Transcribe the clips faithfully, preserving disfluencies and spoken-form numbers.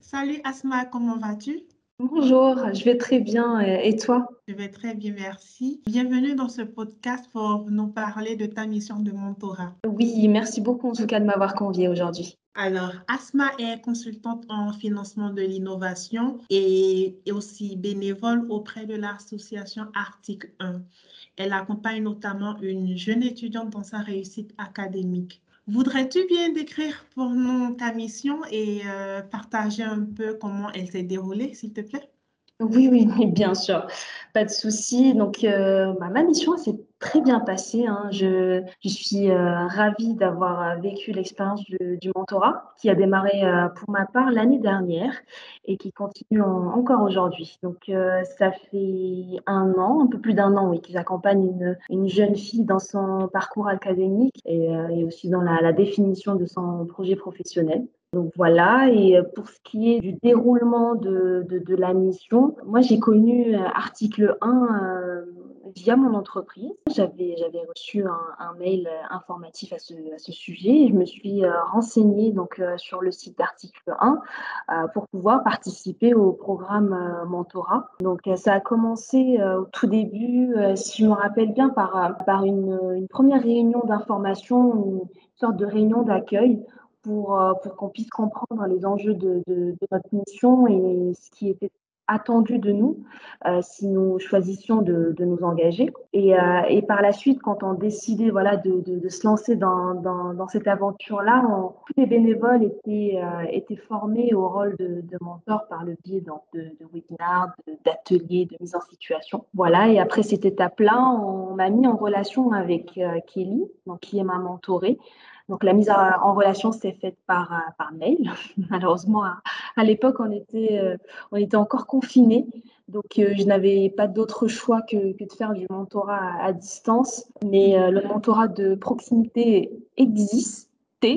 Salut Asma, comment vas-tu? Bonjour, je vais très bien. Et et toi? Je vais très bien, merci. Bienvenue dans ce podcast pour nous parler de ta mission de mentorat. Oui, merci beaucoup en tout cas de m'avoir conviée aujourd'hui. Alors, Asma est consultante en financement de l'innovation et, et aussi bénévole auprès de l'association Article un. Elle accompagne notamment une jeune étudiante dans sa réussite académique. Voudrais-tu bien décrire pour nous ta mission et euh, partager un peu comment elle s'est déroulée, s'il te plaît? Oui, oui, oui, bien sûr, pas de souci. Donc, euh, bah, ma mission s'est très bien passée, hein. Je, je suis euh, ravie d'avoir euh, vécu l'expérience du, du mentorat qui a démarré euh, pour ma part l'année dernière et qui continue en- encore aujourd'hui. Donc, euh, ça fait un an, un peu plus d'un an, oui, que j'accompagne une, une jeune fille dans son parcours académique et, euh, et aussi dans la, la définition de son projet professionnel. Donc voilà, et euh, pour ce qui est du déroulement de, de, de la mission, moi j'ai connu euh, article un euh, via mon entreprise. J'avais, j'avais reçu un, un mail euh, informatif à ce, à ce sujet et je me suis euh, renseignée donc, euh, sur le site d'article un euh, pour pouvoir participer au programme euh, mentorat. Donc euh, ça a commencé euh, au tout début, euh, si je me rappelle bien, par, euh, par une, une première réunion d'information, une sorte de réunion d'accueil pour, euh, pour qu'on puisse comprendre les enjeux de, de, de notre mission et ce qui était attendu de nous euh, si nous choisissions de, de nous engager. Et, euh, et par la suite, quand on décidait voilà, de, de, de se lancer dans, dans, dans cette aventure-là, on- tous les bénévoles étaient, euh, étaient formés au rôle de, de mentor par le biais donc, de, de webinars, de- d'ateliers, de mise en situation. Voilà, et après cette étape-là, on m'a mis en relation avec euh, Kelly, donc, qui est ma mentorée. Donc, la mise en en relation s'est faite par, euh, par mail. Malheureusement, à, à l'époque, on était, euh, on était encore confinés. Donc, euh, je n'avais pas d'autre choix que, que de faire du mentorat à, à distance. Mais euh, le mentorat de proximité existait.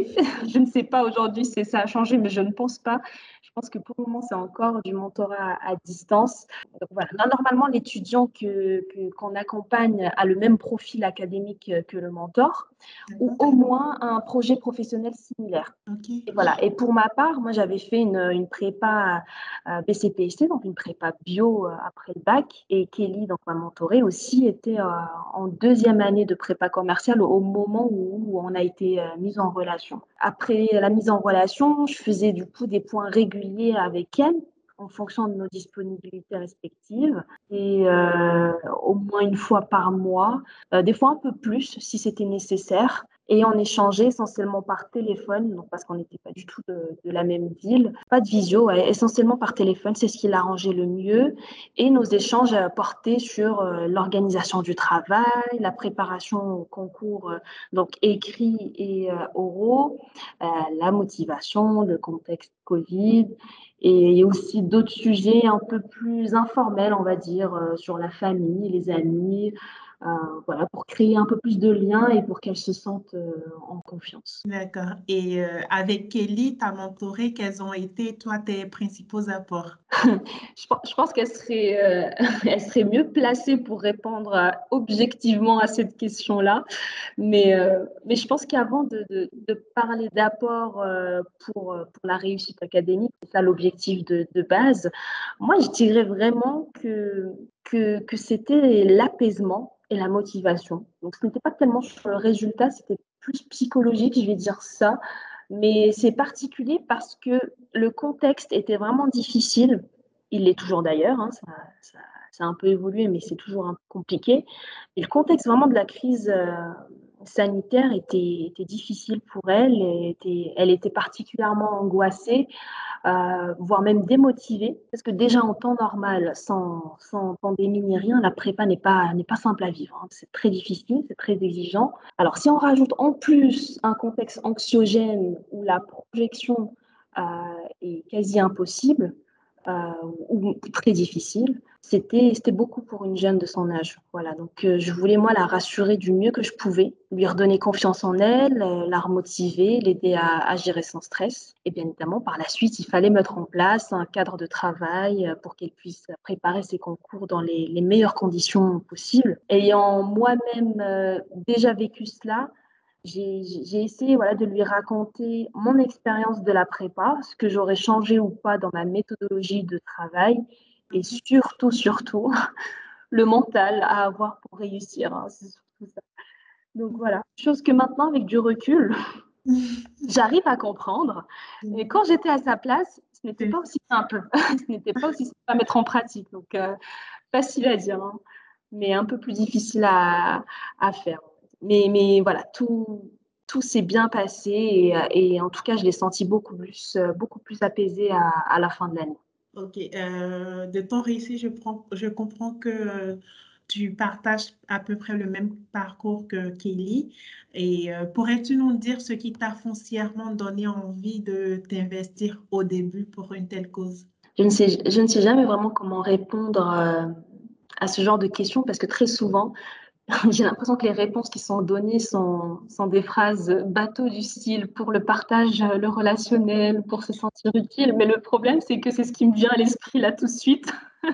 Je ne sais pas aujourd'hui si ça a changé, mais je ne pense pas. Je pense que pour le moment, c'est encore du mentorat à, à distance. Donc, voilà. Normalement, l'étudiant que, que, qu'on accompagne a le même profil académique que le mentor ou D'accord? au moins un projet professionnel similaire. Ok. Et voilà. Et pour ma part, moi, j'avais fait une, une prépa euh, B C P S T, donc une prépa bio euh, après le bac. Et Kelly, donc ma mentorée aussi, était euh, en deuxième année de prépa commerciale au moment où, où on a été euh, mis en relation. Après la mise en relation, je faisais du coup des points réguliers avec elle en fonction de nos disponibilités respectives et euh, au moins une fois par mois, euh, des fois un peu plus si c'était nécessaire. Et on échangeait essentiellement par téléphone, donc parce qu'on n'était pas du tout de, de la même ville. Pas de visio, ouais, essentiellement par téléphone, c'est ce qui l'arrangeait le mieux. Et nos échanges euh, portaient sur euh, l'organisation du travail, la préparation au concours, euh, donc écrits et euh, oraux, euh, la motivation, le contexte Covid, et aussi d'autres sujets un peu plus informels, on va dire, euh, sur la famille, les amis, euh, voilà, pour créer un peu plus de liens et pour qu'elles se sentent euh, en confiance. D'accord. Et euh, avec Kelly, ta mentorée, quels ont été, toi, tes principaux apports? Je, pen- je pense qu'elle serait, euh, elle serait mieux placée pour répondre euh, objectivement à cette question-là. Mais, euh, mais je pense qu'avant de, de, de parler d'apport euh, pour, euh, pour la réussite académique, c'est ça l'objectif de, de base, moi je dirais vraiment que, que, que c'était l'apaisement et la motivation. Donc ce n'était pas tellement sur le résultat, c'était plus psychologique, je vais dire ça. Mais c'est particulier parce que le contexte était vraiment difficile. Il l'est toujours d'ailleurs, hein, ça, ça, ça a un peu évolué, mais c'est toujours un peu compliqué. Et le contexte vraiment de la crise euh, sanitaire était, était difficile pour elle. Elle était, elle était particulièrement angoissée, euh, voire même démotivée, parce que déjà en temps normal, sans, sans pandémie ni rien, la prépa n'est pas, n'est pas simple à vivre, hein. C'est très difficile, c'est très exigeant. Alors si on rajoute en plus un contexte anxiogène où la projection euh, est quasi impossible, euh, ou très difficile, c'était, c'était beaucoup pour une jeune de son âge. Voilà, donc euh, je voulais moi la rassurer du mieux que je pouvais, lui redonner confiance en elle, euh, la remotiver, l'aider à, à gérer son stress. Et bien évidemment, par la suite, il fallait mettre en place un cadre de travail euh, pour qu'elle puisse préparer ses concours dans les, les meilleures conditions possibles. Ayant moi-même euh, déjà vécu cela, J'ai j'ai essayé, voilà, de lui raconter mon expérience de la prépa, ce que j'aurais changé ou pas dans ma méthodologie de travail et Mhm. surtout, surtout, le mental à avoir pour réussir, hein, c'est surtout ça. Donc voilà, chose que maintenant avec du recul, j'arrive à comprendre, et quand j'étais à sa place, ce n'était pas aussi simple. Ce n'était pas aussi simple à mettre en pratique, donc heu, facile à dire, hein, mais un peu plus difficile à à faire. Mais mais voilà, tout tout s'est bien passé et heu et en tout cas, je l'ai senti beaucoup plus, heu, beaucoup plus apaisé à à la fin de l'année. OK, heu, de ton récit, je prends je comprends que, heu, tu partages à peu près le même parcours que Kelly et heu, pourrais-tu nous dire ce qui t'a foncièrement donné envie de t'investir au début pour une telle cause? Je ne sais je ne sais jamais vraiment comment répondre, heu, à ce genre de questions parce que très souvent, j'ai l'impression que les réponses qui sont données sont sont des phrases bateau du style pour le partage, heu, le relationnel, pour se sentir utile. Mais le problème, c'est que c'est ce qui me vient à l'esprit là tout de suite.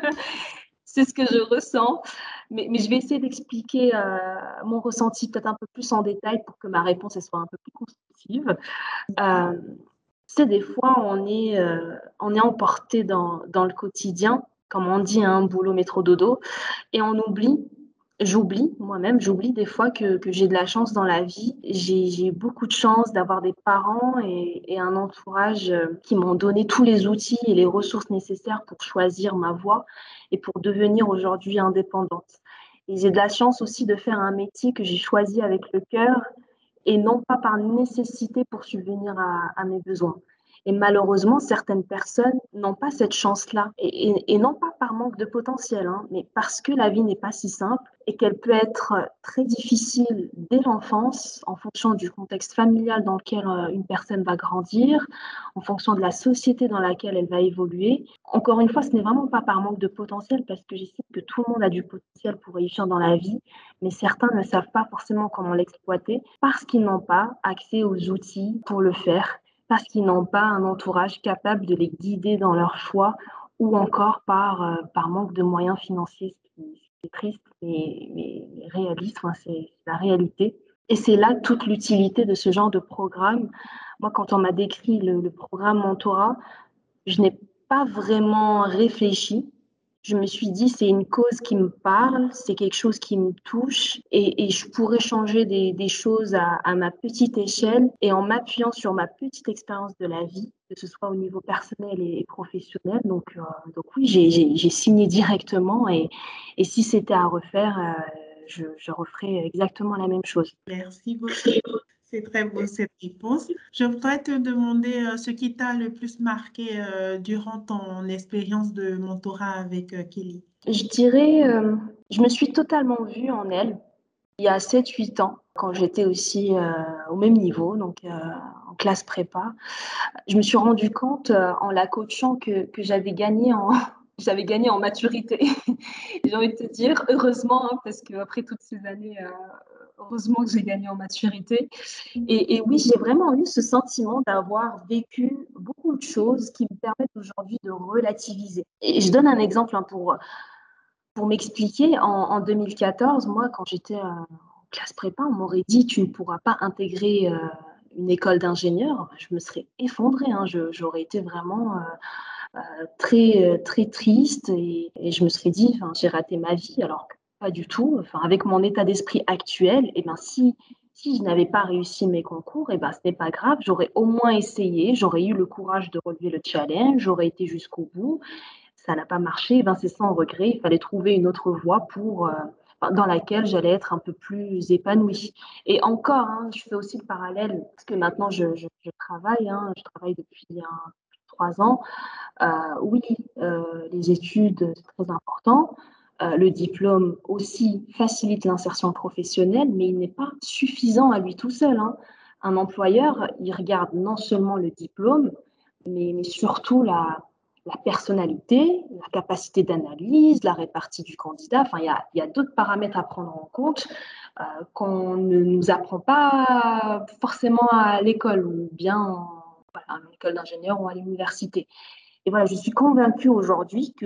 C'est ce que je ressens. Mais mais je vais essayer d'expliquer, heu, mon ressenti peut-être un peu plus en détail pour que ma réponse, elle soit un peu plus constructive. Hem, tu sais, des fois, on est, heu, on est emporté dans dans le quotidien, comme on dit, hein, boulot, métro, dodo et on oublie j'oublie moi-même, j'oublie des fois que que j'ai de la chance dans la vie. J'ai j'ai beaucoup de chance d'avoir des parents et et un entourage, heu, qui m'ont donné tous les outils et les ressources nécessaires pour choisir ma voie et pour devenir aujourd'hui indépendante. Et j'ai de la chance aussi de faire un métier que j'ai choisi avec le cœur et non pas par nécessité pour subvenir à à mes besoins. Et malheureusement, certaines personnes n'ont pas cette chance-là et et et non pas par manque de potentiel, hein, mais parce que la vie n'est pas si simple et qu'elle peut être très difficile dès l'enfance en fonction du contexte familial dans lequel, heu, une personne va grandir, en fonction de la société dans laquelle elle va évoluer. Encore une fois, ce n'est vraiment pas par manque de potentiel parce que j'estime que tout le monde a du potentiel pour réussir dans la vie, mais certains ne savent pas forcément comment l'exploiter parce qu'ils n'ont pas accès aux outils pour le faire, parce qu'ils n'ont pas un entourage capable de les guider dans leurs choix ou encore par, heu, par manque de moyens financiers, ce qui ce qui est triste mais mais réaliste, enfin, c'est la réalité et c'est là toute l'utilité de ce genre de programme. Moi, quand on m'a décrit le le programme Mentorat, je n'ai pas vraiment réfléchi. Je me suis dit: «C'est une cause qui me parle, c'est quelque chose qui me touche et et je pourrais changer des des choses à à ma petite échelle et en m'appuyant sur ma petite expérience de la vie, que ce soit au niveau personnel et professionnel». Donc heu, donc oui, j'ai j'ai j'ai signé directement et et si c'était à refaire, heu, je je referais exactement la même chose. Merci beaucoup. C'est très beau cette réponse. Je voudrais te demander, heu, ce qui t'a le plus marqué, heu, durant ton expérience de mentorat avec, heu, Kelly? Je dirais, hem, je me suis totalement vue en elle. Il y a sept huit ans, quand j'étais aussi, heu, au même niveau, donc heu, en classe prépa, je me suis rendu compte, heu, en la coachant que que j'avais gagné en j'avais gagné en maturité. J'ai envie de te dire heureusement, hein, parce qu'après toutes ces années, heu, heureusement que j'ai gagné en maturité et et oui, j'ai vraiment eu ce sentiment d'avoir vécu beaucoup de choses qui me permettent aujourd'hui de relativiser et je donne un exemple, hein, pour, pour m'expliquer. En en deux mille quatorze, moi, quand j'étais, heu, en classe prépa, on m'aurait dit: «Tu ne pourras pas intégrer, heu, une école d'ingénieur». Je me serais effondrée, hein, je j'aurais été vraiment, heu heu, très, heu, très triste et et je me serais dit: «Enfin, j'ai raté ma vie», alors que pas du tout. Enfin, avec mon état d'esprit actuel et ben, si si je n'avais pas réussi mes concours et ben, ce n'est pas grave, j'aurais au moins essayé, j'aurais eu le courage de relever le challenge, j'aurais été jusqu'au bout. Ça n'a pas marché, ben, c'est sans regret. Il fallait trouver une autre voie pour, heu, enfin, dans laquelle j'allais être un peu plus épanouie et encore, hein, je fais aussi le parallèle parce que maintenant je je je travaille, hein, je travaille depuis un trois ans. Heu, oui, heu, les études, c'est très important. Heu, le diplôme aussi facilite l'insertion professionnelle, mais il n'est pas suffisant à lui tout seul, hein. Un employeur, il regarde non seulement le diplôme, mais mais surtout la la personnalité, la capacité d'analyse, la répartie du candidat. Enfin, il y a il y a d'autres paramètres à prendre en compte, heu, qu'on ne nous apprend pas forcément à l'école ou bien en voilà, à l'école d'ingénieur ou à l'université. Et voilà, je suis convaincue aujourd'hui que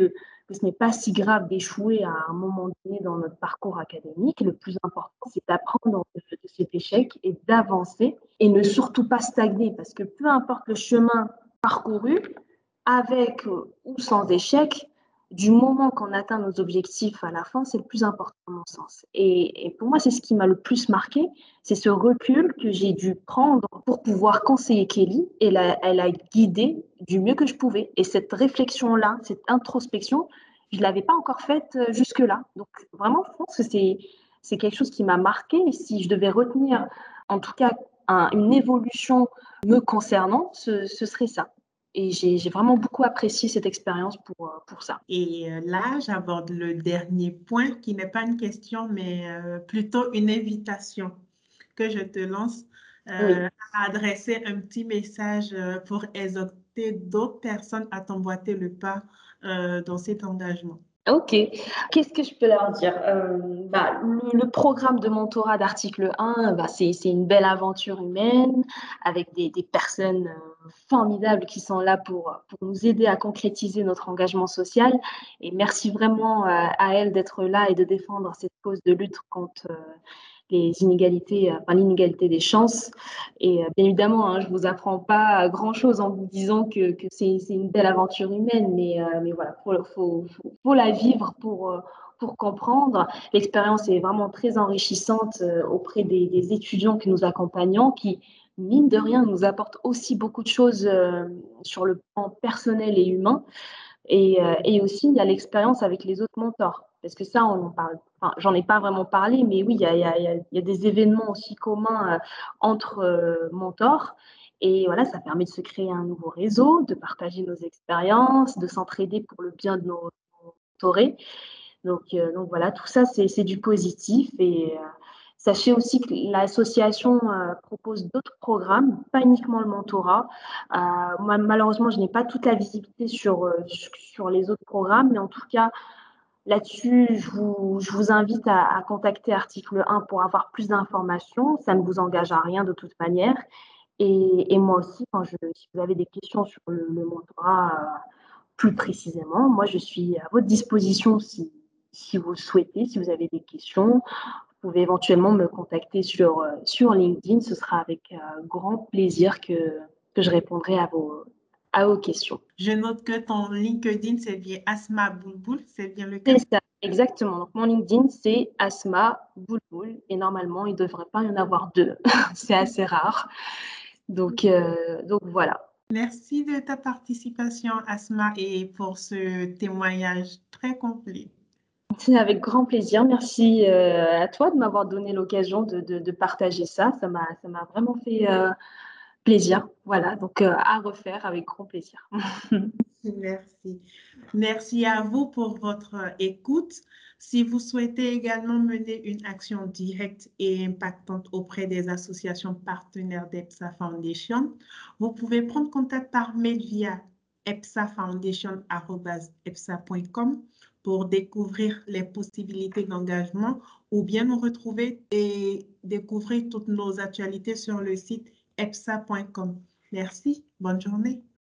que ce n'est pas si grave d'échouer à un moment donné dans notre parcours académique. Le plus important, c'est d'apprendre de, de cet échec et d'avancer et ne surtout pas stagner parce que peu importe le chemin parcouru, avec ou sans échec, du moment qu'on atteint nos objectifs à la fin, c'est le plus important à mon sens. Et, et pour moi, c'est ce qui m'a le plus marqué, c'est ce recul que j'ai dû prendre pour pouvoir conseiller Kelly et la, elle a guidé du mieux que je pouvais. Et cette réflexion-là, cette introspection, je ne l'avais pas encore faite jusque-là. Donc vraiment, je pense que c'est, c'est quelque chose qui m'a marqué. Et si je devais retenir, en tout cas, un, une évolution me concernant, ce, ce serait ça. Et j'ai, j'ai vraiment beaucoup apprécié cette expérience pour, pour ça. Et euh, là, j'aborde le dernier point qui n'est pas une question, mais euh, plutôt une invitation que je te lance Oui. euh, à adresser un petit message euh, pour exhorter d'autres personnes à t'emboîter le pas euh, dans cet engagement. Ok, qu'est-ce que je peux leur dire? Euh, bah, le, le programme de mentorat d'article un, bah, c'est, c'est une belle aventure humaine avec des, des personnes euh, formidables qui sont là pour, pour nous aider à concrétiser notre engagement social. Et merci vraiment euh, à elles d'être là et de défendre cette cause de lutte contre euh, les inégalités, euh, enfin, l'inégalité des chances. Et euh, bien évidemment, hein, je ne vous apprends pas grand-chose en vous disant que, que c'est, c'est une belle aventure humaine, mais, euh, mais voilà, il faut, faut, faut, faut la vivre pour, euh, pour comprendre. L'expérience est vraiment très enrichissante euh, auprès des, des étudiants que nous accompagnons, qui, mine de rien, nous apportent aussi beaucoup de choses euh, sur le plan personnel et humain. Et, euh, et aussi, il y a l'expérience avec les autres mentors. Parce que ça, on en parle. Enfin, j'en ai pas vraiment parlé, mais oui, il y a, il y a, il y a des événements aussi communs euh, entre euh, mentors. Et voilà, ça permet de se créer un nouveau réseau, de partager nos expériences, de s'entraider pour le bien de nos mentorés. Donc, euh, donc voilà, tout ça, c'est, c'est du positif. Et euh, sachez aussi que l'association euh, propose d'autres programmes, pas uniquement le mentorat. Euh, moi, malheureusement, je n'ai pas toute la visibilité sur, euh, sur les autres programmes, mais en tout cas, là-dessus, je vous, je vous invite à, à contacter Article un pour avoir plus d'informations. Ça ne vous engage à rien de toute manière. Et, et moi aussi, quand je, si vous avez des questions sur le, le mentorat euh, plus précisément, moi, je suis à votre disposition si, si vous le souhaitez, si vous avez des questions. Vous pouvez éventuellement me contacter sur, euh, sur LinkedIn. Ce sera avec euh, grand plaisir que, que je répondrai à vos, à vos questions. Je note que ton LinkedIn, c'est bien Asma Boulboul, c'est bien le cas? C'est ça, exactement. Donc, mon LinkedIn, c'est Asma Boulboul. Et normalement, il ne devrait pas y en avoir deux. C'est assez rare. Donc, euh, donc voilà. Merci de ta participation, Asma, et pour ce témoignage très complet. C'est avec grand plaisir. Merci euh, à toi de m'avoir donné l'occasion de, de, de partager ça. Ça m'a, ça m'a vraiment fait euh, plaisir. Voilà, donc euh, à refaire avec grand plaisir. Merci. Merci à vous pour votre écoute. Si vous souhaitez également mener une action directe et impactante auprès des associations partenaires d'EPSA Foundation, vous pouvez prendre contact par mail via epsafoundation arobase epsa point com pour découvrir les possibilités d'engagement ou bien nous retrouver et découvrir toutes nos actualités sur le site epsa point com. Merci. Bonne journée.